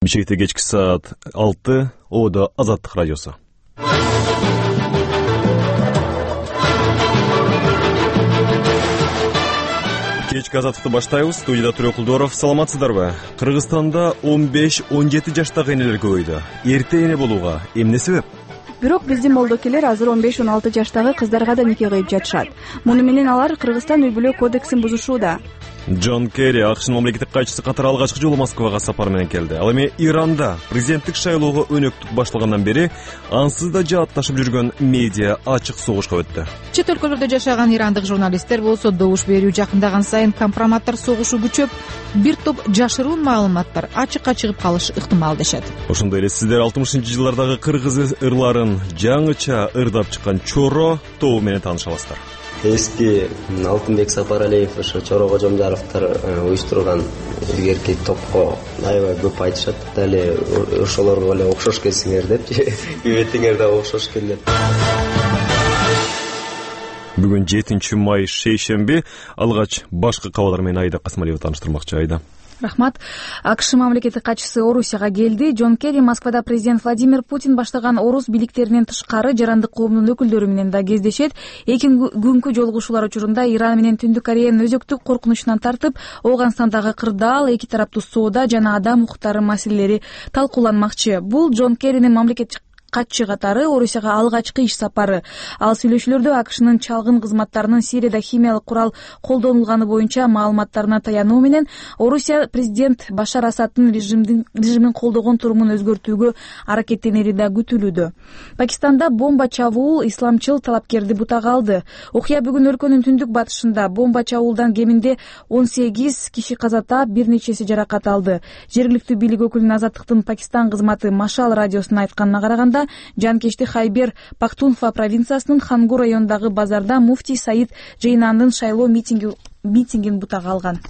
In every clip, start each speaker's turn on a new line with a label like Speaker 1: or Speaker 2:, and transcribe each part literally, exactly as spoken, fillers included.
Speaker 1: Бишкекте кечки саат алты, Оодо Азаттык радиосу. Кечки Азаттыкты баштайбыз. Студияда Төрөкулдоров. Саламатсыздарбы? Кыргызстанда он беш он жети жаштагы энелер көбөйдү. Эрте эне болууга эмне себеп?
Speaker 2: Бирок биздин молдокелер азыр он беш он алты жаштагы кыздарга да нике кыйып жатышат. Муну менен алар Кыргызстан үй-бүлө кодексин бузушууда.
Speaker 1: Джон Керри, АКШнын мамлекеттик катчысы катары алгачкы жолу Москвага сапар менен келди. Ал эми Иранда президенттик шайлоого өнөктүк башталгандан бери ансыз да жаатташып жүргөн медиа ачык согушка өттү.
Speaker 3: Чет өлкөлөрдө жашаган ирандык журналисттер болсо добуш берүү жакындаган сайын компроматтар согушу күчөп, бир топ жашыруун маалыматтар ачыкка чыгып калышы ыктымал дешет.
Speaker 1: Ошондой эле сиздер алтымышынчы жылдардагы кыргыз ырларын жаңыча ырдап чыккан Чоро тобу менен тааныша аласыздар.
Speaker 4: Эски Алтынбек Сапаралиев, ошо Чоро Кожомжаровдор уюштурган илгерки топко аябай көп айтышат. Дали ошолорго эле окшош келсиңер депчи. Үбөтүңөр да окшош келет.
Speaker 1: Бүгүн жетинчи май шейшемби. Алгач башкы кабарлар менен Айда Касмалиева тааныштырмакчы. Айда.
Speaker 2: Рахмат. АКШ мамлекеттик катчысы Орусияга келди. Джон Керри Москвада президент Владимир Путин баштаган орус бийликтеринен тышкары жарандык коомдун өкүлдөрү менен да кездешет. Эки күнгү жолугушуулар учурунда Иран менен Түндүк Кореянын өзөктүк коркунучунан тартып, Ооганстандагы кырдаал, эки тараптуу соода жана адам укуктары маселелери талкууланмакчы. Бул Джон Керринин мамлекеттик катчы катары Орусияга алгачкы иш сапары. Ал сүйлөшүүлөрдө АКШнын чалгын кызматтарынын Сирияда химиялык курал колдонулганы боюнча маалыматтарына таянуу менен Орусия президент Башар Асаддын режимин колдогон турумун өзгөртүүгө аракеттенери да күтүлүүдө. Пакистанда бомба чабуул исламчыл талапкерди бутага алды. Окуя бүгүн өлкөнүн түндүк батышында бомба чабуулдан кеминде он сегиз киши каза таап, бир нечеси жаракат алды. Жергиликтүү бийлик өкүлүнүн Азаттыктын Пакистан кызматы Машал радиосуна айтканына караганда, жанкечти Хайбер Пахтунхва провинциясынын Хангу районундагы базарда муфтий Саид Джейнандын шайлоо митинги митингин бутага алган.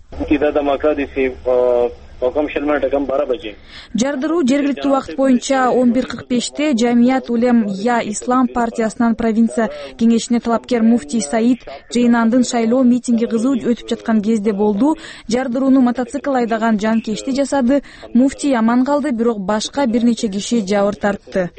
Speaker 2: Жардыруу жергиликтүү убакыт боюнча он бир кырк беште Жамият Улем Я Ислам партиясынан провинция кеңешине талапкер муфтий Саид Джейнандын шайлоо митинги кызуу өтүп жаткан кезде болду. Жардырууну мотоцикл айдаган жанкечти жасады. Муфтий аман калды, бирок башка бир нече киши жабыр тартты,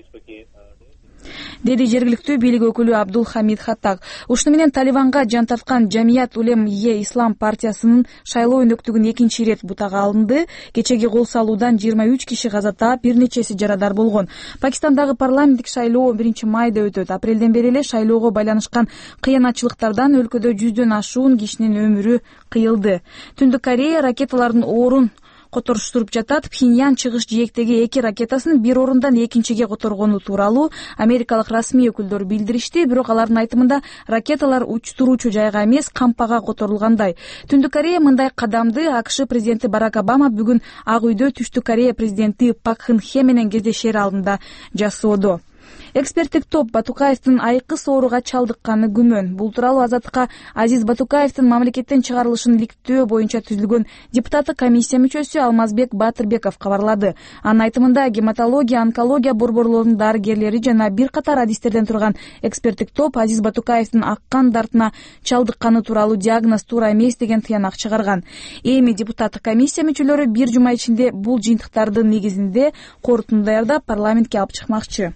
Speaker 2: деди жергиликтүү бийлик өкүлү Абдул Хамид Хаттак. Ушуну менен Талибанга жан тарткан Жамият Улем Е Ислам партиясынын шайлоо өнөктүгүн экинчи ирет бутага алынды. Кечеги кол салуудан жыйырма үч киши каза таап, бир нечеси жарадар болгон. Пакистандагы парламенттик шайлоо биринчи майда өтөт. Апрелден бери эле шайлоого байланышкан кыянатчылыктардан өлкөдө жүздөн ашуун кишинин өмүрү кыйылды. Түндүк Корея ракеталардын орун которуштуруп жатат. Пхеньян чыгыш жээктеги эки ракетасын бир орундан экинчиге которгону тууралуу америкалык расмий өкүлдөр билдиришти, бирок алардын айтымында ракеталар учтуруучу жайга эмес, кампага которулгандай. Түндүк Корея мындай кадамды АКШ президенти Барак Обама бүгүн Ак үйдө Түштүк Корея президенти Пак Кын Хе менен кездешер алдында жасоодо. Эксперттик топ Батукаевдин айкыс ооруга чалдыкканы күмөн. Бул тууралуу Азаттыкка Азиз Батукаевдин мамлекеттен чыгарылышын иликтөө боюнча түзүлгөн депутаттык комиссия мүчөсү Алмазбек Батырбеков кабарлады. Анын айтымында гематология, онкология борборлорунун дарыгерлери жана бир катар адистерден турган эксперттик топ Азиз Батукаевдин аккан дартына чалдыкканы тууралуу диагноз туура эмес деген тыянак чыгарган. Эми депутаттык комиссия мүчөлөрү бир жума ичинде бул жыйынтыктардын негизинде корутунду даярдап парламентке алып чыкмакчы.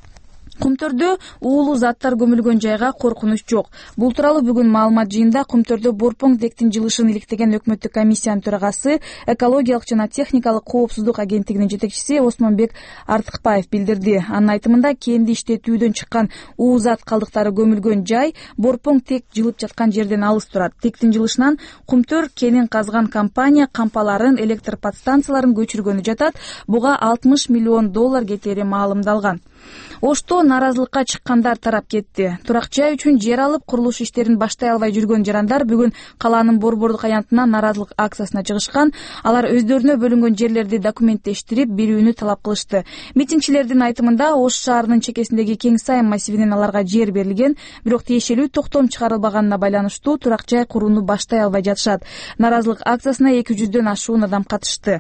Speaker 2: Кумтөрдө уулуу заттар көмүлгөн жайга коркунуч жок. Бул тууралуу бүгүн маалымат жыйында Кумтөрдө борпоң тектин жылышын иликтеген өкмөттүк комиссиянын төрагасы, экологиялык жана техникалык коопсуздук агенттигинин жетекчиси Осмонбек Артыкбаев билдирди. Анын айтымында кенди иштетүүдөн чыккан уу зат калдыктары көмүлгөн жай борпоң тек жылып жаткан жерден алыс турат. Тектин жылышынан Кумтөр кенин казган компания кампаларын, электр подстанцияларын көчүргөнү жатат. Буга алтымыш миллион доллар кетери маалымдалган. Ошто нааразылыкка чыккандар тарап кетти. Турак жай үчүн жер алып, курулуш иштерин баштай албай жүргөн жарандар бүгүн калаанын борбордук аянтына нааразылык акциясына чыгышкан. Алар өздөрүнө бөлүнгөн жерлерди документтештирип берүүнү талап кылышты. Митингчилердин айтымында Ош шаарынын чекесиндеги Кең Сайын массивинен аларга жер берилген, бирок тиешелүү токтом чыгарылбаганына байланыштуу турак жай курууну баштай албай жатышат. Нааразылык акциясына эки жүздөн ашуун адам катышты.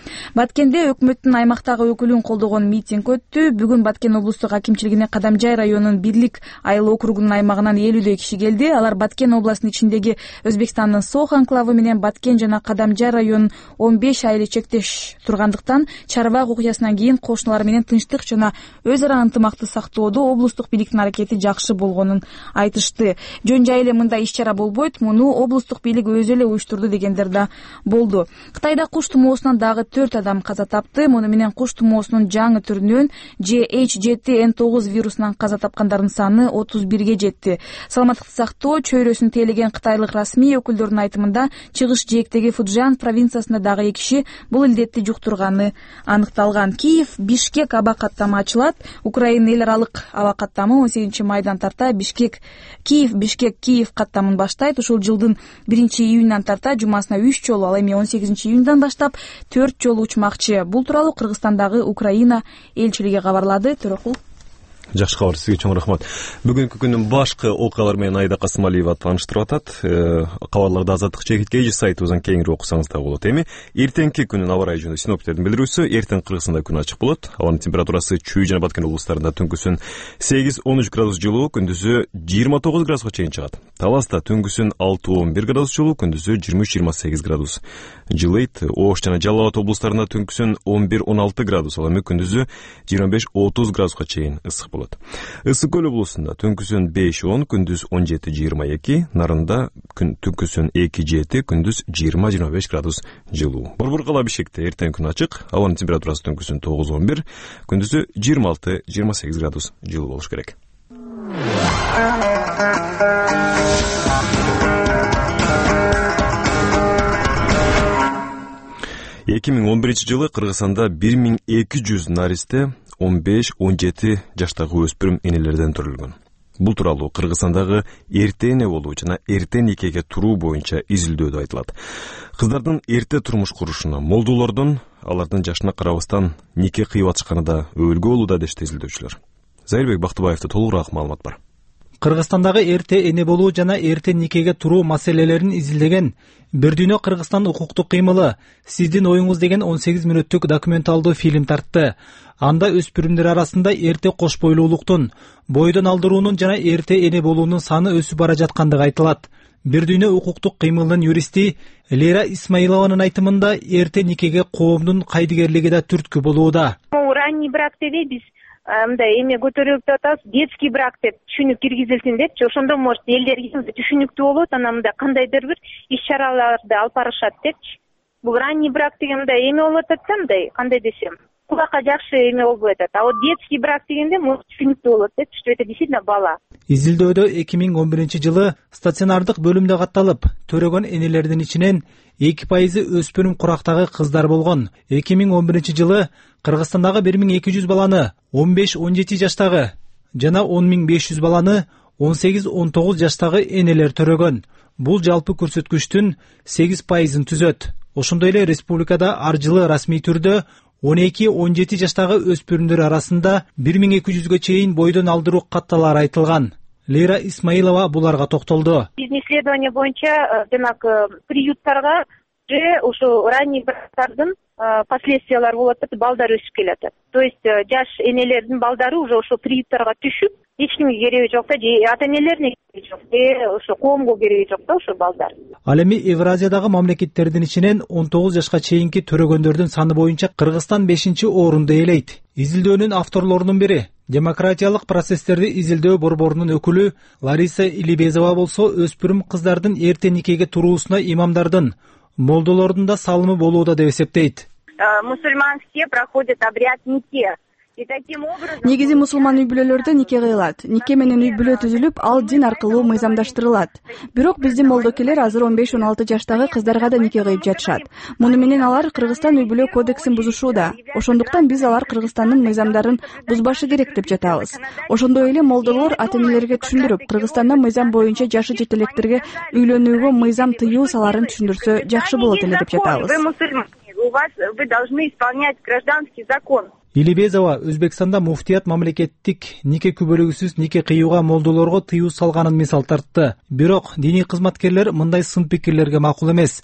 Speaker 2: Баткенде өкмөттүн аймактагы өкүлүн колдогон митинг өттү. Бүгүн Баткен облустук акимчилигине Кадамжай районунун Бирлик айыл округунун аймагынан элүүдөй киши келди. Алар Баткен областынын ичиндеги Өзбекстандын Сох анклавы менен Баткен жана Кадамжай районунун он беш айылы чектеш тургандыктан чарбак окуясынан кийин кошуналар менен тынчтык жана өз ара ынтымакты сактоодо облустук бийликтин аракети жакшы болгонун айтышты. Жөн жай эле мындай иш чара болбойт, муну облустук бийлик өзү эле уюштурду дегендер да болду. Кытайда куш тумоосунан дагы төрт адам каза тапты. Муну менен куш тумоосунун жаңы түрүнөн же эйч жети эн тогуз вирусунан каза тапкандардын саны отуз бирге жетти. Саламаттыкты сактоо чөйрөсүн тейлеген кытайлык расмий өкүлдөрдүн айтымында чыгыш жээктеги Фуджан провинциясында дагы эки киши бул илдетти жуктурганы аныкталган. Киев Бишкек аба каттамы ачылат. Украина эл аралык аба каттамы он сегизинчи майдан тарта Бишкек Киев Бишкек Киев каттамын баштайт. Ушул жылдын биринчи июньнан тарта жумасына үч жолу, ал эми он сегизинчи июньдан баштап төрт жолу учмакчы. Бул тууралуу Кыргызстандагы Украина элчилиги кабарлады. Төрөкул.
Speaker 1: Жакшы кабар, сизге чоң рахмат. Бүгүнкү күндүн башкы окуялары менен Айда Касымалиева тааныштырып атат. Кабарларды Азаттык чекит эйч сайтыбыздан кеңири окусаңыз да болот. Эми эртеңки күнүн аба ырайы жөнүндө синоптиктердин билдирүүсү: эртең Кыргызстанда күн ачык болот. Абанын температурасы Чүй жана Баткен облустарында түнкүсүн сегиз он үч градус жылуу, күндүзү жыйырма тогуз градуска чейин чыгат. Таласта түнкүсүн алты он бир градус жылуу, күндүзү жыйырма үч жыйырма сегиз градус жылыйт. Ош жана Жалал Абад облустарында түнкүсүн он бир он алты градус, ал эми күндүзү жыйырма беш отуз градуска чейин ысык болот. Ысык көл облусунда түнкүсүн беш он, күндүз он жети жыйырма эки, Нарында түнкүсүн эки жети, күндүз жыйырма жыйырма беш градус жылуу. Борбор кала Бишкекте эртең күн ачык, абанын температурасы түнкүсүн тогуз он бир, күндүзү жыйырма алты жыйырма сегиз градус жылуу болуш керек. эки миң он биринчи жылы Кыргызстанда бир миң эки жүз наристе он беш он жети жаштагы өспүрүм энелерден төрөлгөн. Бул тууралуу Кыргызстандагы эрте эне болуу жана эрте никеге туруу боюнча изилдөөдө айтылат. Кыздардын эрте турмуш курушуна молдолордун алардын жашына карабастан нике кыйып атышканы да өбөлгө болууда дешти изилдөөчүлөр. Зайырбек Бактыбаевда толугураак маалымат бар.
Speaker 5: Кыргызстандагы эрте эне болуу жана эрте никеге туруу маселелерин изилдеген Бир дүйнө Кыргызстан укуктук кыймылы сиздин оюңуз деген он сегиз мүнөттүк документалдуу фильм тартты. Анда өспүрүмдөр арасында эрте кош бойлуулуктун, бойдон алдыруунун жана эрте эне болуунун саны өсүп бара жаткандыгы айтылат. Бир дүйнө укуктук кыймылынын юристи Лейра Исмаилованын айтымында эрте никеге коомдун кайдыгерлиги да түрткү болууда.
Speaker 6: Ранний брак деп биз мындай эме көтөрүп атабыз, детский брак деп түшүнүк киргизилсин депчи. Ошондо может элдерге түшүнүктүү болот, анан мындай кандайдыр бир иш-чараларды алып барышат депчи. Бул ранний брак деген мындай эме болуп атат да, мындай кандай десем, кулакка жакшы эме болбой атат. А вот детский брак дегенде может түшүнүктүү болот депчи, что это действительно бала.
Speaker 5: Изилдөөдө эки миң он биринчи жылы стационардык бөлүмдө катталып, төрөгөн энелердин ичинен эки пайызы өспүрүм курактагы кыздар болгон. эки миң он биринчи жылы Кыргызстандагы бир миң эки жүз баланы он беш он жети жаштагы жана он миң беш жүз баланы он сегиз он тогуз жаштагы энелер төрөгөн. Бул жалпы көрсөткүчтүн сегиз пайызын түзөт. Ошондой эле республикада ар жылы расмий түрдө он эки он жети жаштагы өспүрүмдөр арасында бир миң эки жүзгө чейин бойдон алдыруу катталары айтылган. Лейра Исмаилова буларга токтолду.
Speaker 6: Биздин исследование боюнча демек приюттарга же ошо ранний брактардын последствиялары болуп атат, балдар өсүп келатат. То есть жаш энелердин балдары уже ошо приюттарга түшүп, эч кимге кереги жок да, же ата энелерине кереги жок, же ошо коомго кереги жок да ошо балдар.
Speaker 5: Ал эми Евразиядагы мамлекеттердин ичинен он тогуз жашка чейинки төрөгөндөрдүн саны боюнча Кыргызстан бешинчи орунду ээлейт. Изилдөөнүн авторлорунун бири демократиялык процесстерди изилдөө борборунун өкүлү Лариса Илибезова болсо өспүрүм кыздардын эрте никеге туруусуна имамдардын, молдолордун да салымы болууда деп эсептейт.
Speaker 6: Мусульман все проходят обряд нике.
Speaker 7: Негизи мусулман үй бүлөлөрдө нике кыйлат. Нике менен үй бүлө түзүлүп, ал дин аркылуу мыйзамдаштырылат. Бирок биздин молдокелер азыр он беш он алты жаштагы кыздарга да нике кыйып жатышат. Муну менен алар Кыргызстан үй бүлө кодексин бузушууда. Ошондуктан биз алар Кыргызстандын мыйзамдарын бузбашы керек деп жатабыз. Ошондой эле молдолор ата-энелерге түшүндүрүп, Кыргызстанда мыйзам боюнча жашы жетелектерге үйлөнүүгө мыйзам тыюу саларын түшүндүрсө жакшы болот эле деп жатабыз.
Speaker 6: Вы мусульман, у вас вы должны исполнять гражданский закон.
Speaker 5: Илибезова Өзбекстанда муфтият мамлекеттик нике күбөлүгүсүз нике кыюуга молдолорго тыюу салганын мисал тартты. Бирок диний кызматкерлер мындай сын пикирлерге макул эмес.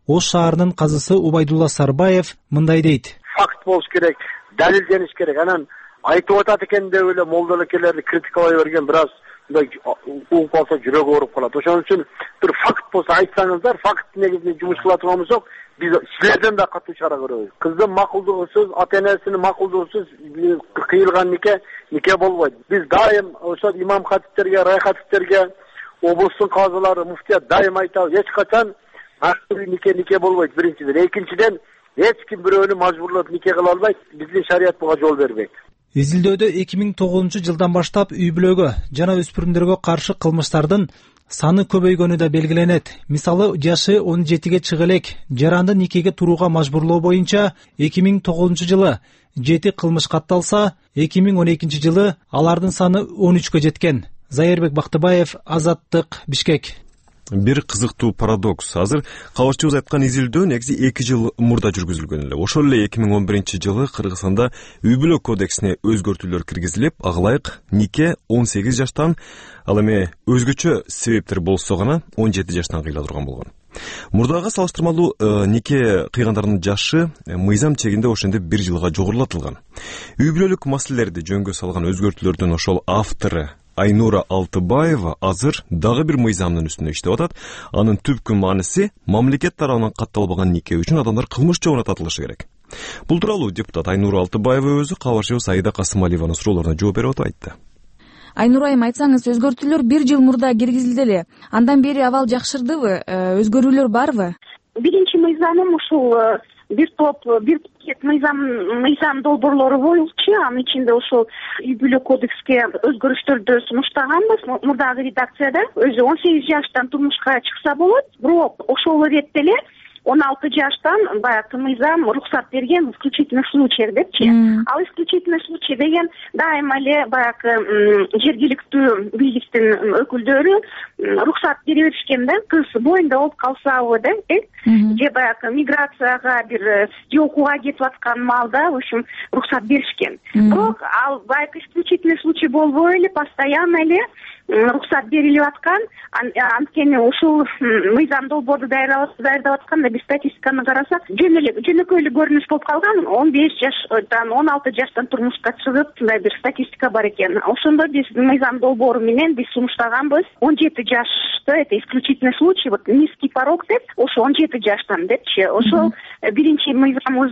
Speaker 5: Ош шаарынын казысы Убайдулла Сарбаев мындай дейт.
Speaker 8: Факт болуш керек, далилдениш керек. Анан айтып атат экен деп эле молдолекелерди критикалай берген бир аз мындай угуп калса жүрөгү ооруп калат. Ошон үчүн бир факт болсо айтсаңыздар, факт негизинде жумуш кыла турган болсок, биз силерден да катуу чара көрөбүз. Кыздын макулдугусуз, ата-энесинин макулдугусуз кыйылган нике нике болбойт. Биз дайым ошо имам хатиптерге, рай хатиптерге, облустун казылары, муфтият дайым айтабыз, эч качан актырый нике нике болбойт биринчиден. Экинчиден, эч ким бирөөнү мажбурлап нике кыла албайт. Биздин шарият буга жол бербейт.
Speaker 5: Изилдөөдө эки миң тогузунчу жылдан баштап үй бүлөгө жана өспүрүмдөргө каршы кылмыштардын саны көбөйгөнү да белгиленет. Мисалы, жашы он жетиге чыга элек жаранды никеге турууга мажбурлоо боюнча эки миң тогузунчу жылы жети кылмыш катталса, эки миң он экинчи жылы алардын саны он үчкө жеткен. Зайырбек Бактыбаев, Азаттык, Бишкек.
Speaker 1: Бир кызыктуу парадокс. Азыр кабарчыбыз айткан изилдөө негизи эки жыл мурда жүргүзүлгөн эле. Ошол эле эки миң он биринчи жылы Кыргызстанда үй бүлө кодексине өзгөртүүлөр киргизилип, ага ылайык нике он сегиз жаштан, ал эми өзгөчө себептер болсо гана он жети жаштан кыйыла турган болгон. Мурдага салыштырмалуу нике кыйгандардын жашы мыйзам чегинде ошентип бир жылга жогорулатылган. Үй бүлөлүк маселелерди жөнгө салган өзгөртүүлөрдүн ошол автору Айнура Алтыбаева азыр дагы бир мыйзамдын үстүндө иштеп атат. Анын түпкү мааниси мамлекет тарабынан катталбаган нике үчүн адамдар кылмыш жолуна тартылышы керек. Бул тууралуу депутат Айнура Алтыбаева өзү кабарчыбыз Аида Касымалиеванын суроолоруна жооп берип атып айтты.
Speaker 2: Айнура айым, айтсаңыз, өзгөртүүлөр бир жыл мурда киргизилди эле. Андан бери абал жакшырдыбы? Өзгөрүүлөр барбы?
Speaker 6: Биринчи мыйзамым ушул бир топ бир пакет мыйзам мыйзам долбоорлору болчу. Анын ичинде ошол үй бүлө кодекске өзгөрүштөрдү сунуштаганбыз. Мурдагы редакцияда өзү он сегиз жаштан турмушка чыкса болот, бирок ошол иретте эле он алты жаштан баягы мыйзам уруксат берген в исключительных случаях депчи. Ал исключительный случай деген дайыма эле баягы жергиликтүү бийликтин өкүлдөрү уруксат бере беришкен да, кыз боюнда болуп калсабы да, же баягы миграцияга бир же окууга кетип аткан маалда, в общем, уруксат беришкен. Бирок ал баягы исключительный случай болбой эле постоянно эле уруксат берилип аткан. Анткени ушул мыйзам долбоорду даярдап атканда биз статистиканы карасак, жөн эле жөнөкөй эле көрүнүш болуп калган. он беш жаштан он алты жаштан турмушка чыгып, мындай бир статистика бар экен. Ошондо биз мыйзам долбоору менен биз сунуштаганбыз. он жети жашты, это исключительный случай, вот низкий порог деп, ошо он жети жаштан депчи. Ошол биринчи мыйзамыбыз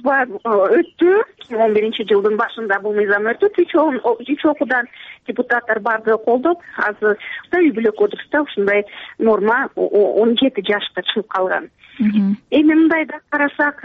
Speaker 6: өттү. он биринчи жылдын башында бул мыйзам өттү. Үч окуудан депутаттар бардыгы колдоп, азыр үй бүлө кодексте ушундай норма он жети жашка чыгып калган. Эми мындай да карасак,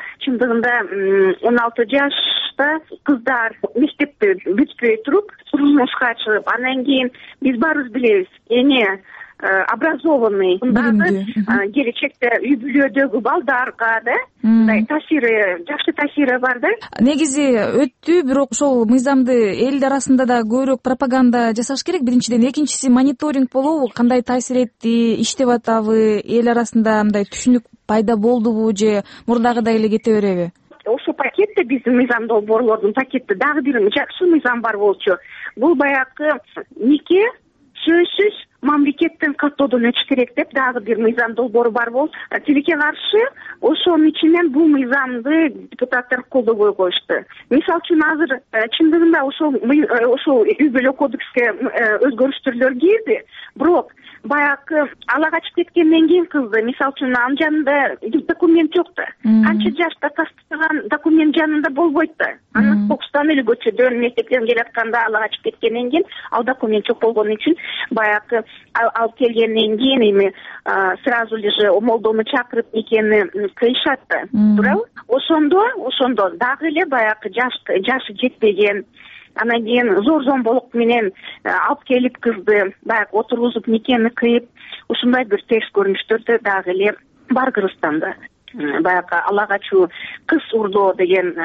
Speaker 6: чындыгында он алты жашта кыздар мектепти бүтпөй туруп турмушка чыгып, анан кийин биз баарыбыз билебиз, эне образованный дагы келечекте үй бүлөдөгү балдарга да мындай таасири, жакшы таасири бар да.
Speaker 2: Негизи өттү, бирок ошол мыйзамды эл арасында да көбүрөөк пропаганда жасаш керек. Биринчиден, экинчиси мониторинг болобу, кандай таасир этти, иштеп атабы, эл арасында мындай түшүнүк пайда болдубу же мурдагыдай эле кете береби?
Speaker 6: Ошол пакетте биздин мыйзам долбоорлордун пакетте дагы бир жакшы мыйзам бар болчу. Бул баягы нике сөзсүз мамлекеттен каттоодон өтүш керек деп дагы бир мыйзам долбоору бар болуп, тилекке каршы ошонун ичинен бул мыйзамды депутаттар колдобой коюшту. Мисалы үчүн азыр чындыгында ошол ошол үй бүлө кодекске өзгөрүштүрлөр кирди, бирок баягы ала качып кеткенден кийин кызды, мисалы үчүн анын жанында документ жок да. Канча жашта тастаган документ жанында болбойт да. Анын Кокустан эле көчөдөн мектептен келатканда ала качып кеткенден кийин ал документ жок болгон үчүн баягы алып келгенден кийин эми сразу же молдону чакырып никени кыйышат да, туурабы? Ошондо, ошондо дагы эле баягы жашы жетпеген, анан кийин зор зомболук менен алып келип кызды баягы отургузуп никени кыйып, ушундай бир терс көрүнүштөр дагы эле бар Кыргызстанда. Баягы ала качуу, кыз урдоо деген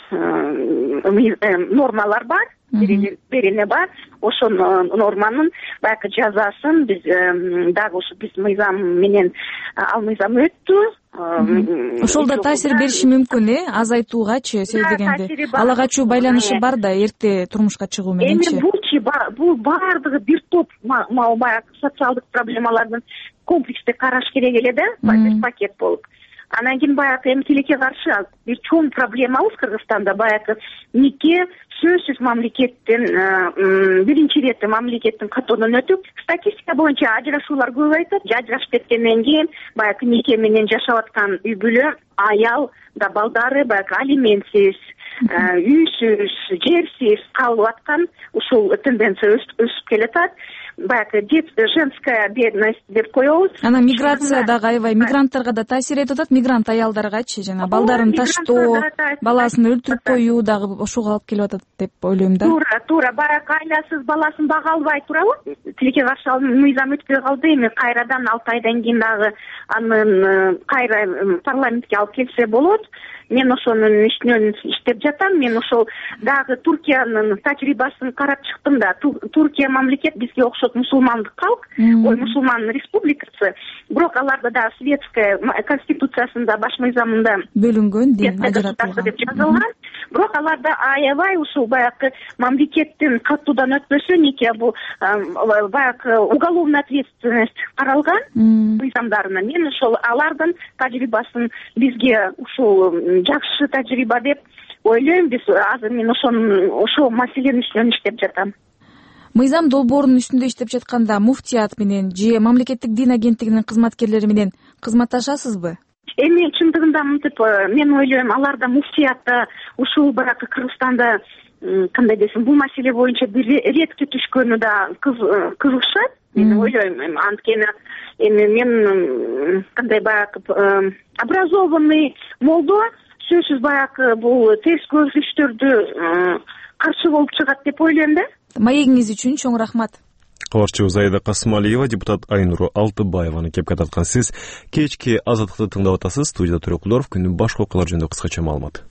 Speaker 6: нормалар бар, берене бар. Ошол норманын баягы жазасын биз дагы ушу биз мыйзам менен ал мыйзам өттү.
Speaker 2: Ошол да таасир бериши мүмкүн, э, азайтуугачы, себеби дегенде ала качуу байланышы бар да эрте турмушка чыгуу мененчи.
Speaker 6: Эми булчу бул баардыгы бир топ баягы социалдык проблемалардын комплекстик караш керек эле да, бир пакет болуп. Анан кийин баягы эми тилекке каршы бир чоң проблемабыз Кыргызстанда баягы нике сөзсүз мамлекеттин биринчи ирет мамлекеттин катоодон өтүп, статистика боюнча ажырашуулар көп айтат. Ажырашып кеткенден кийин баягы нике менен жашап аткан үй бүлө, аял да балдары баягы алиментсиз, үйсүз, жерсиз калып аткан ушул тенденция өсүп келатат. Баягы женская бедность деп коебуз.
Speaker 2: Анан миграция дагы аябай мигранттарга да таасир этип атат. Мигрант аялдаргачы жана балдарын таштоо, баласын өлтүрүп коюу дагы ошого алып келип атат деп ойлойм да.
Speaker 6: Туура, туура. Баягы айласыз баласын бага албай турабы? Тилекке каршы мыйзам өтпөй калды, эми кайрадан алты айдан кийин дагы анын кайра парламентке алып келсе болот. Мен ошонун үстүнөн иштеп жатам. Мен ошол дагы Туркиянын тажрыйбасын карап чыктым да. Туркия мамлекет бизге окшот мусулмандык калк, ой мусулман республикасы. Бирок аларда да светская конституциясында баш мыйзамында
Speaker 2: бөлүнгөн дин ажыратылган
Speaker 6: деп жазылган. Бирок аларда аябай ушул баягы мамлекеттин катуудан өтпөсө нике бул баягы уголовная ответственность каралган мыйзамдарына. Мен ошол алардын тажрыйбасын бизге ушул жакшы тажрыйба деп ойлойм. Биз азыр мен ошол ошол маселенин үстүнөн иштеп жатам.
Speaker 2: Мыйзам долбоорунун үстүндө иштеп жатканда муфтият менен же мамлекеттик дин агенттигинин кызматкерлери менен кызматташасызбы?
Speaker 6: Эми чындыгында мынтип мен ойлойм, аларда муфтиятта ушул баракы Кыргызстанда кандай десем, бул маселе боюнча бир ретке түшкөнү да кызыгышат. Мен ойлойм, анткени эми мен кандай баягы образованный молдо сөзсүз баягы бул терс көрүнүштөрдү каршы болуп чыгат деп ойлойм да.
Speaker 2: Маегиңиз үчүн чоң рахмат.
Speaker 1: Кабарчыбыз Аида Касымалиева, депутат Айнуру Алтыбаеваны кепке таткан. Сиз кечки Азаттыкты тыңдап атасыз. Студияда Төрөкулов, күндүн башка окуялар жөнүндө кыскача маалымат.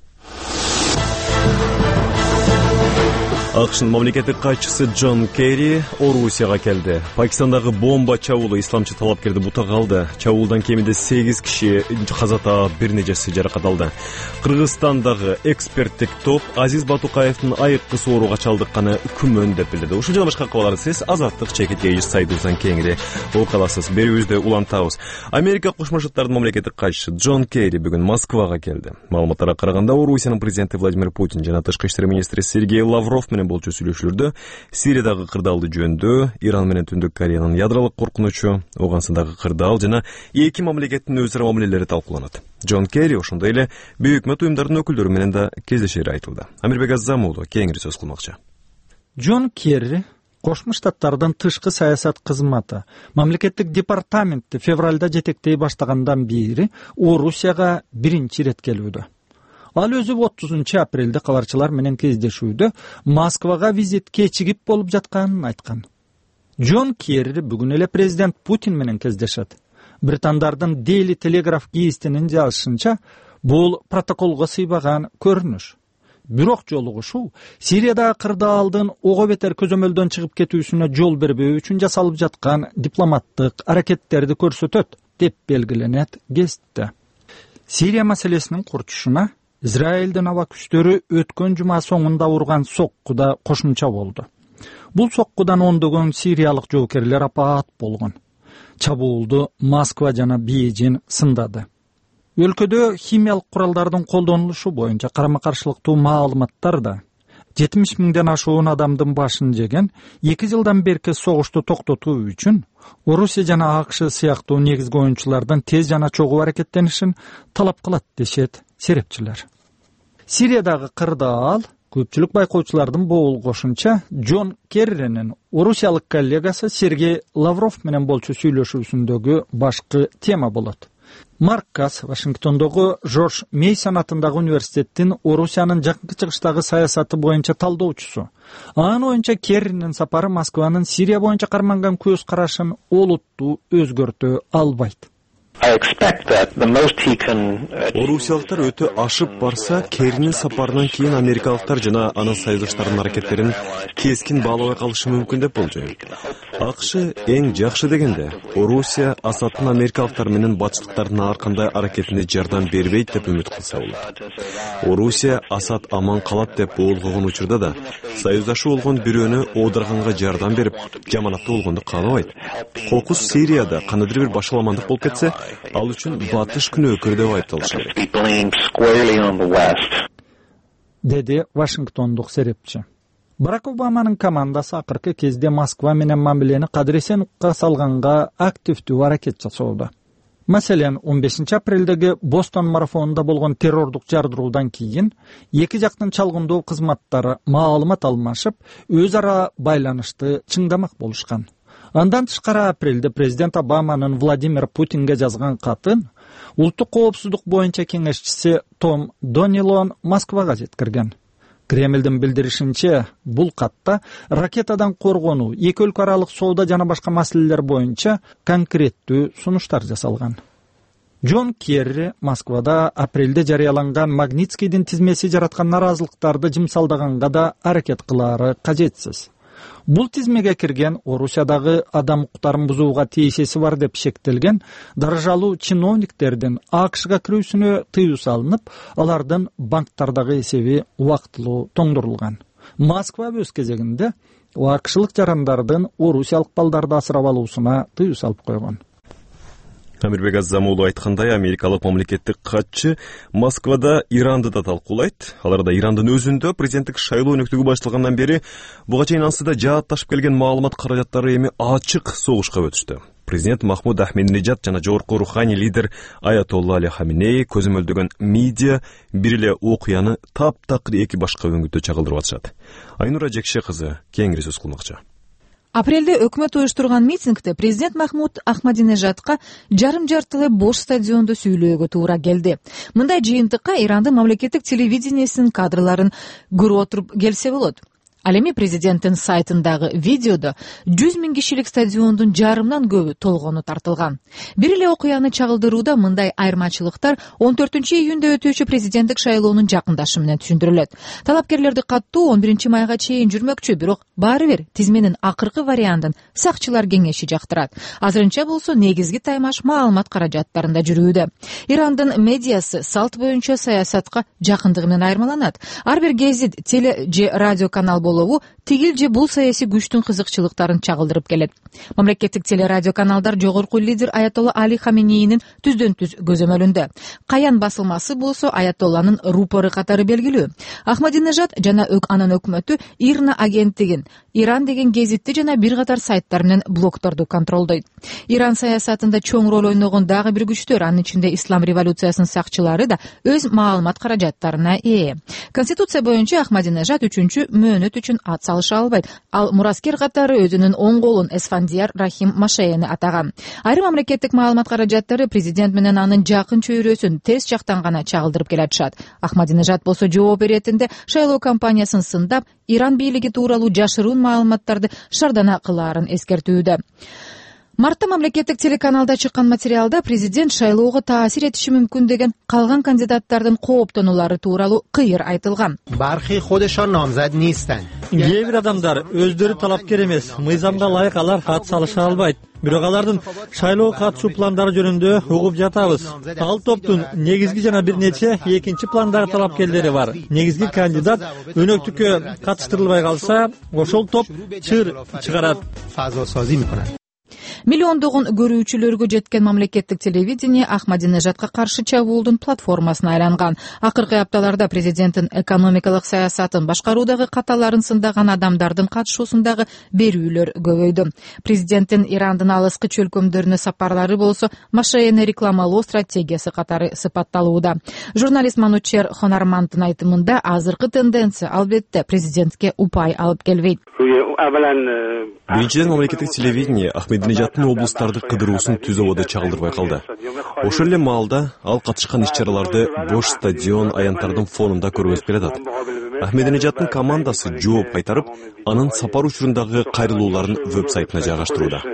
Speaker 1: АКШнын мамлекеттик катчысы Джон Керри Орусияга келди. Пакистандагы бомба чабуулу исламчы талапкерди бутага алды. Чабуулдан кеминде сегиз киши каза таап, бир нечеси жаракат алды. Кыргызстандагы эксперттик топ Азиз Батукаевдин айыккы сооруга чалдыкканы күмөн деп билдирди. Ушул жана башка кабарларды сиз Азаттык чекит сайтыбыздан кеңири окуй аласыз. Берүүбүздө улантабыз. Америка Кошмо Шаттарынын мамлекеттик катчысы Джон Керри бүгүн Москвага келди. Маалыматтарга караганда, Орусиянын президенти Владимир Путин жана тышкы иштер министри Сергей Лавров менен болчу сүйлөшүүлөрдө Сириядагы кырдаалды жөнүндө, Иран менен Түндүк Кореянын ядролук коркунучу, Ооганстандагы кырдаал жана эки мамлекеттин өзара мамилелери талкууланат. Джон Керри ошондой эле бүйүк өкмөт уюмдарынын өкүлдөрү менен да кездешери айтылды. Амирбек Аззам уулу кеңири сөз кылмакчы.
Speaker 5: Джон Керри Кошмо Штаттардын тышкы саясат кызматы мамлекеттик департаменти февралда жетектей баштагандан бери Орусияга биринчи ирет келүүдө. Ал өзү отузунчу апрелде кабарчылар менен кездешүүдө Москвага визит кечигип болуп жатканын айткан. Джон Керри бүгүн эле президент Путин менен кездешет. Британдардын Daily Telegraph гезитинин жазышынча, бул протоколго сыйбаган көрүнүш. Бирок жолугушуу Сириядагы кырдаалдын ого бетер көзөмөлдөн чыгып кетүүсүнө жол бербөө үчүн жасалып жаткан дипломаттык аракеттерди көрсөтөт деп белгиленет гезитте. Сирия маселесинин курчушуна Израилдин аба күчтөрү өткөн жума соңунда урган соккуда кошумча болду. Бул соккудан ондогон сириялык жоокерлер апаат болгон. Чабуулду Москва жана Бейжин сындады. Өлкөдө химиялык куралдардын колдонулушу боюнча карама-каршылыктуу маалыматтар да жетимиш миңден ашуун адамдын башын жеген эки жылдан берки согушту токтотуу үчүн Орусия жана АКШ сыяктуу негизги оюнчулардын тез жана чогуу аракеттенишин талап кылат дешет серепчилер. Сириядагы кырдаал көпчүлүк байкоочулардын боолгошунча Джон Керринин орусиялык коллегасы Сергей Лавров менен болчу сүйлөшүүсүндөгү башкы тема болот. Марк Касс Вашингтондогу Жорж Мейсон атындагы университеттин Орусиянын жакынкы чыгыштагы саясаты боюнча талдоочусу. Анын оюнча Керринин сапары Москванын Сирия боюнча карманган көз карашын олуттуу өзгөртө албайт.
Speaker 1: Орусиялыктар өтө ашып барса, Керринин сапарынан кийин америкалыктар жана анын союздаштарынын аракеттерин кескин баалабай калышы мүмкүн деп болжойм. АКШ эң жакшы дегенде, Орусия Асадтын америкалыктар менен батыштыктардын ар кандай аракетине жардам бербейт деп үмүт кылса болот. Орусия Асад аман калат деп боолгогон учурда да союздашы болгон бирөөнү оодарганга жардам берип, жаманаттуу болгонду каалабайт. Кокус Сирияда кандайдыр бир башаламандык болуп кетсе, Ал үчүн батыш күнөөкөр деп айыпталышат.
Speaker 9: Деди Вашингтондук серепчи. Барак Обаманын командасы акыркы кезде Москва менен мамилени кадыресен укка салганга активдүү аракет жасоодо. Маселен, он бешинчи апрелдеги Бостон марафонунда болгон террордук жардыруудан кийин эки жактын чалгындоо кызматтары маалымат алмашып, өз ара байланышты чыңдамак болушкан. Андан тышкары апрелде президент Обаманын Владимир Путинге жазган катын улуттук коопсуздук боюнча кеңешчиси Том Донилон Москвага жеткирген. Кремлдин билдиришинче, бул катта ракетадан коргонуу, эки өлкө аралык соода жана башка маселелер боюнча конкреттүү сунуштар жасалган. Джон Керри Москвада апрелде жарыяланган Магнитскийдин тизмеси жараткан наразылыктарды жымсалдаганга да аракет кылаары кажетсиз. Бул тизмеге кирген Орусиядагы адам укуктарын бузууга тиешеси бар деп шектелген даражалуу чиновниктердин АКШга кирүүсүнө тыюу салынып, алардын банктардагы эсеби убактылуу тоңдурулган. Москва өз кезегинде АКШлык жарандардын орусиялык балдарды асырап алуусуна тыюу салып койгон.
Speaker 1: Амирбек Азамулу айткандай, америкалык мамлекеттик катчы Москвада Иранды да талкуулайт. Аларда Ирандын өзүндө президенттик шайлоо өнөктүгү башталгандан бери буга чейин ансыда жаатташып келген маалымат каражаттары эми ачык согушка өтүштү. Президент Махмуд Ахмединежад жана жогорку руханий лидер Аятолла Али Хаминей көзөмөлдөгөн медиа бир эле окуяны таптакыр эки башка өңүттө чагылдырып атышат. Айнура Жекше кызы кеңири сөз кылмакчы.
Speaker 3: Апрелде өкмөт уюштурган митингде президент Махмуд Ахмадинежадка жарым жартылай бош стадиондо сүйлөөгө туура келди. Мындай жыйынтыкка Ирандын мамлекеттик телевидениесинин кадрларын көрүп отуруп келсе болот. Ал эми президенттин сайтындагы видеодо жүз миң кишилик стадиондун жарымдан көбү толгону тартылган. Бир эле окуяны чагылдырууда мындай айырмачылыктар он төртүнчү июнда өтүүчү президенттик шайлоонун жакындашы менен түшүндүрүлөт. Талапкерлерди каттуу он биринчи майга чейин жүрмөкчү, бирок баары бир тизменин акыркы вариантын сакчылар кеңеши жактырат. Азырынча болсо негизги таймаш маалымат каражаттарында жүрүүдө. Ирандын медиасы салт боюнча саясатка жакындыгы менен айырмаланат. Ар бир гезит, теле же радио канал болобу тигил же бул саясий күчтүн кызыкчылыктарын чагылдырып келет. Мамлекеттик телерадио каналдар жогорку лидер Аятолла Али Хаминейнин түздөн түз көзөмөлүндө. Каян басылмасы болсо Аятолланын рупору катары белгилүү. Ахмадинежад жана өк анын өкмөтү Ирна агенттигин, Иран деген гезитти жана бир катар сайттар менен блогторду контролдойт. Иран саясатында чоң роль ойногон дагы бир күчтөр, анын ичинде Ислам революциясынын сакчылары да өз маалымат каражаттарына ээ. Конституция боюнча Ахмадинежад үчүнчү мөөнөт үчүн ат салыша албайт. Ал мураскер катары өзүнүн оң колун Эсфандияр Рахим Машаяны атаган. Айрым мамлекеттик маалымат каражаттары президент менен анын жакын чөйрөсүн терс жактан гана чагылдырып келатышат. Ахмадинежад болсо жооп беретинде шайлоо кампаниясын сындап, Иран бийлиги тууралуу жашыруун маалыматтарды шардана кылаарын эскертүүдө. Мартта мамлекеттик телеканалда чыккан материалда президент шайлоого таасир этиши мүмкүн деген калган кандидаттардын кооптонулары тууралуу кыйыр айтылган.
Speaker 5: Кээ бир адамдар өздөрү талапкер эмес, мыйзамга ылайык алар ат салыша албайт. Бирок алардын шайлоого катышуу пландары жөнүндө угуп жатабыз. Ал топтун негизги жана бир нече экинчи пландагы талапкерлери бар. Негизги кандидат өнөктүккө катыштырылбай калса, ошол топ чыр чыгарат.
Speaker 3: Миллиондогон көрүүчүлөргө жеткен мамлекеттик телевидение Ахмадинежадка каршы чабуулдун платформасына айланган. Акыркы апталарда президенттин экономикалык саясатын башкаруудагы каталарын сындаган адамдардын катышуусундагы берүүлөр көбөйдү. Президенттин Ирандын алыскы чөлкөмдөрүнө сапарлары болсо Машаяны рекламалоо стратегиясы катары сыпатталууда. Журналист Манучер Хонармандын айтымында азыркы тенденция албетте президентке упай алып келбейт.
Speaker 1: Биринчиден, мамлекеттик телевидение Ахмадинежадтын облустарды кыдыруусун түз абада чагылдырбай калды. Ошол эле маалда ал катышкан иш-чараларды бош стадион аянттардын фонунда көргөзүп келатат. Ахмадинежадтын командасы жооп кайтарып, анын сапар учурундагы кайрылууларын веб-сайтына жайгаштырууда.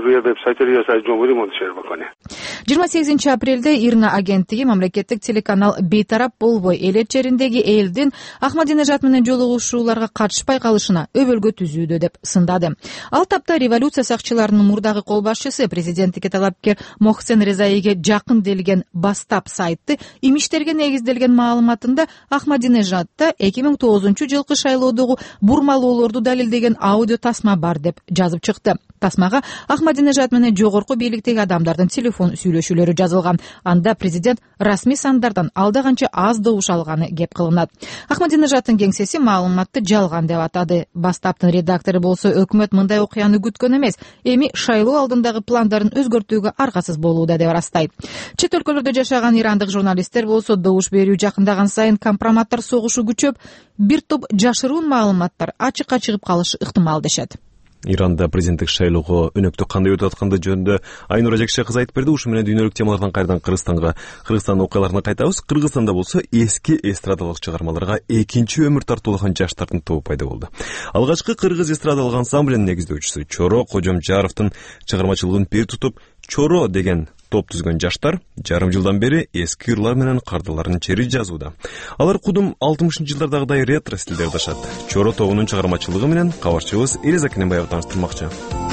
Speaker 3: жыйырма сегизинчи апрелде Ирна агенттиги мамлекеттик телеканал бейтарап болбой элет жериндеги элдин Ахмадинежад менен жолугушууларга катышпай калышына өбөлгө түзүүдө деп сындады. Ал тапта революция сакчыларынын мурдагы кол башчысы президенттикке талапкер Мохсен Резаиге жакын делген Бастап сайтты имиштерге негизделген маалыматында Ахмадинежадта эки миң тогузунчу жылкы шайлоодогу бурмалоолорду далилдеген аудио тасма бар деп жазып чыкты. Тасмага Ахмадинежад менен жогорку бийликтеги адамдардын телефон сүйлөшүүлөрү жазылган. Анда президент расмий сандардан алда канча аз добуш алганы кеп кылынат. Ахмадинежадтын кеңсеси маалыматты жалган деп атады. Бастаптын редактору болсо өкмөт мындай окуяны күткөн эмес, эми шайлоо алдындагы пландарын өзгөртүүгө аргасыз болууда деп ырастайт. Чет өлкөлөрдө жашаган ирандык журналисттер болсо добуш берүү жакындаган сайын компроматтар согушу күчөп, бир топ жашыруун маалыматтар ачыкка чыгып калышы ыктымал дешет.
Speaker 1: Иранда президенттик шайлоого өнөктү кандай өтүп атканды жөнүндө Айнура Жекше кызы айтып берди. Ушу менен дүйнөлүк темалардан кайрадан Кыргызстанга, Кыргызстандын окуяларына кайтабыз. Кыргызстанда болсо эски эстрадалык чыгармаларга экинчи өмүр тартуулаган жаштардын тобу пайда болду. Алгачкы кыргыз эстрадалык ансамблинин негиздөөчүсү Чоро Кожомжаровдун чыгармачылыгын пир тутуп, Чоро деген топ түзгөн жаштар жарым жылдан бери эски ырлар менен кардаларын чери жазууда. Алар кудум алтымышынчы жылдардагыдай ретро стилдерди ашат. Чоро тобунун чыгармачылыгы менен кабарчыбыз Элиза Кененбаева тааныштырмакчы.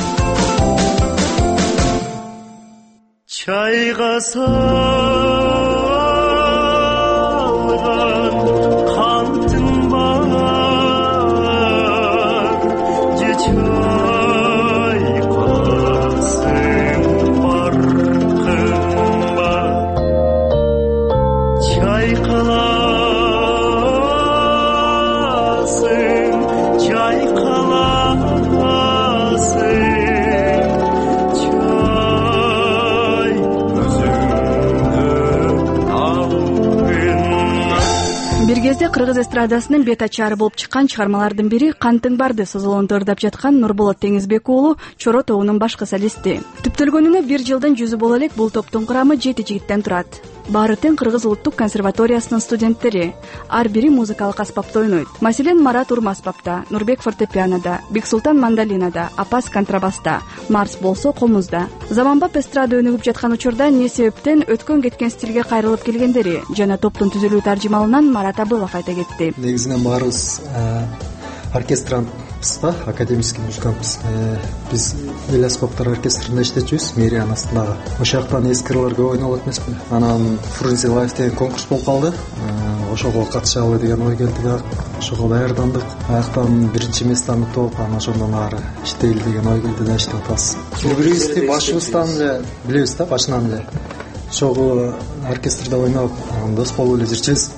Speaker 10: Чайга салган кантың бар, же чайкаласың баркың бар, чайкаласың, чайкаласың.
Speaker 7: Бир кезде кыргыз эстрадасынын бет ачары болуп чыккан чыгармалардын бири Кантың барды созолонду ырдап жаткан Нурболот Теңизбек уулу Чоро тобунун башкы солисти. Түптөлгөнүнө бир жылдын жүзү боло элек бул топтун курамы жети жигиттен турат. Баары тең Кыргыз улуттук консерваториясынын студенттери. Ар бири музыкалык аспапта ойнойт. Маселен, Марат урма аспапта, Нурбек фортепианода, Бексултан мандолинада, Апас контрабаста, Марс болсо комузда. Заманбап эстрада өнүгүп жаткан учурда эмне себептен өткөн кеткен стилге кайрылып келгендери жана топтун түзүлүү таржымалынан Марат Абылов айта кетти.
Speaker 11: Негизинен баарыбыз оркестрантпыз да, академический музыкантпыз. Биз эл аспаптар оркестринде иштечүбүз, мэриянын астындагы. Ошол жактан эски ырларга ойнолот эмеспи. Анан Фрунзе Лайф деген конкурс болуп калды. Ошого катышалы деген ой келди да, ошого даярдандык. Аяктан биринчи местаны утуп, анан ошондон ары иштейли деген ой келди да, иштеп атабыз. Бири-бирибизди башыбыздан эле билебиз да, башынан эле. Ошого оркестрде ойноп, дос болуп эле жүрчүбүз.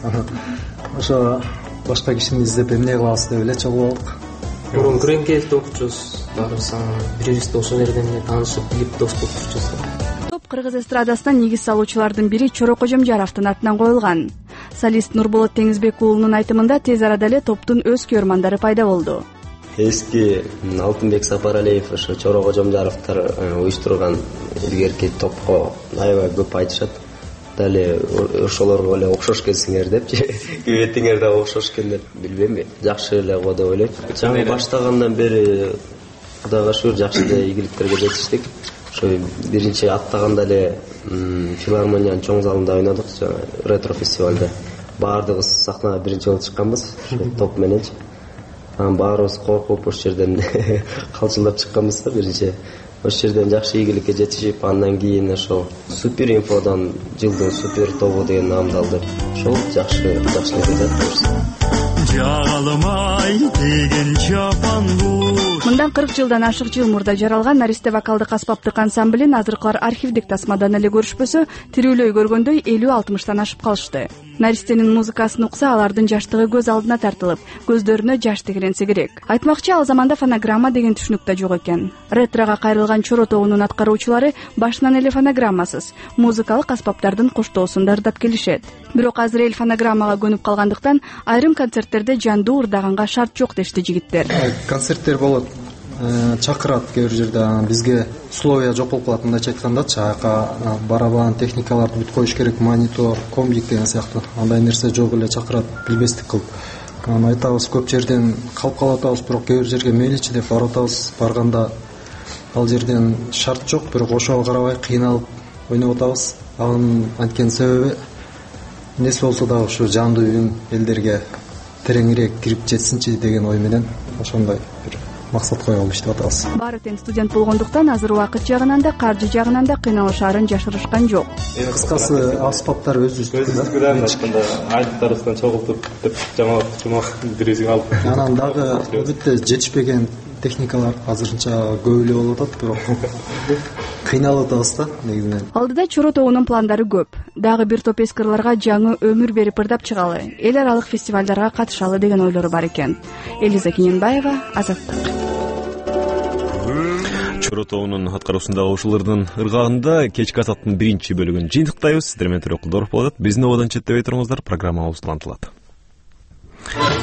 Speaker 11: Ошо башка кишини издеп эмне кылабыз деп эле чогуу болдук.
Speaker 4: Мурун Күреңкеевди окучубуз, баарыбыз бирибизди ошол жерден эле таанышып, билип дос болуп жүрчүбүз.
Speaker 7: Топ кыргыз эстрадасына негиз салуучулардын бири Чоро Кожомжаровдун атынан коюлган. Солист Нурболот Теңизбек уулунун айтымында тез арада эле топтун өз көрмандары пайда болду.
Speaker 4: Эски Алтынбек Сапаралиев, ошо Чоро Кожомжаровдор уюштурган илгерки топко аябай көп айтышат. Дали ошолорго эле окшош келсиңер депчи. Күбөтүңөр да окшош экен деп билбейм, жакшы эле го деп ойлойм. Жаңы баштагандан бери Кудайга шүгүр жакшы эле ийгиликтерге жетиштик. Ошо биринчи аттаганда эле филармониянын чоң залында ойнодук, ретро фестивалда. Баардыгыбыз сахнага биринчи болуп чыкканбыз, топ мененчи. Анан баарыбыз коркуп ошол жерден калчылдап чыкканбыз да биринчи. Ошол жерден жакшы ийгиликке жетишип, андан кийин ошол Супер инфодан жылдын супер тобу деген наамды алды. Ошол жакшы жакшы эле жатабыз. Жагалмай деген жапан буш.
Speaker 7: Мындан кырк жылдан ашык жыл мурда жаралган Наристе вокалдык аспаптык ансамблин азыркылар архивдик тасмадан эле көрүшпөсө, тирүүлөй көргөндөй элүү алтымыштан ашып калышты. Наристенин музыкасын укса, алардын жаштыгы көз алдына тартылып, көздөрүнө жаш тегеренсе керек. Айтмакчы, ал заманда фонограмма деген түшүнүк да жок экен. Ретрога кайрылган Чоро тобунун аткаруучулары башынан эле фонограммасыз, музыкалык аспаптардын коштоосун ырдап келишет. Бирок азыр эл фонограммага көнүп калгандыктан айрым концерттерде жандуу ырдаганга шарт жок дешти жигиттер.
Speaker 11: Концерттер болот, чакырат кээ бир жерде, бизге условия жок болуп калат, мындайча айтканда, чайка, барабан, техникаларды бүт коюш керек, монитор, комбик деген сыяктуу. Андай нерсе жок эле чакырат, билбестик кылып. Анан айтабыз, көп жерден калып калып атабыз, бирок кээ бир жерге мейличи деп барып атабыз. Барганда ал жерден шарт жок, бирок ошого карабай кыйналып ойноп атабыз. Анын анткени себеби эмнеси болсо да ушу жандуу үн элдерге тереңирээк кирип жетсинчи деген ой менен ошондой бир максат коюп алып иштеп атабыз.
Speaker 7: Баары тең студент болгондуктан азыр убакыт жагынан да, каржы жагынан да кыйналышаарын жашырышкан жок.
Speaker 11: Кыскасы аспаптар өзүбүздүкү да.
Speaker 12: Айтканда айдыктарыбыздан чогултуп деп жамаат жумак биризиң алып.
Speaker 11: Анан дагы албетте жетишпеген техникалар азырынча көп эле болуп атат, бирок кыйналып атабыз да негизинен.
Speaker 7: Алдыда Чоро тоонун пландары көп. Дагы бир топ эскырларга жаңы өмүр берип ырдап чыгалы, эл аралык фестивалдарга катышалы деген ойлору бар экен. Элиза Кененбаева, Азаттык.
Speaker 1: Чоро тоонун аткаруусундагы ушулардын ыргагында кечки Азаттын биринчи бөлүгүн жыйынтыктайбыз. Сиздер менен Төрөкулдоров болот. Биздин ободон четтебей туруңуздар, программабыз улантылат.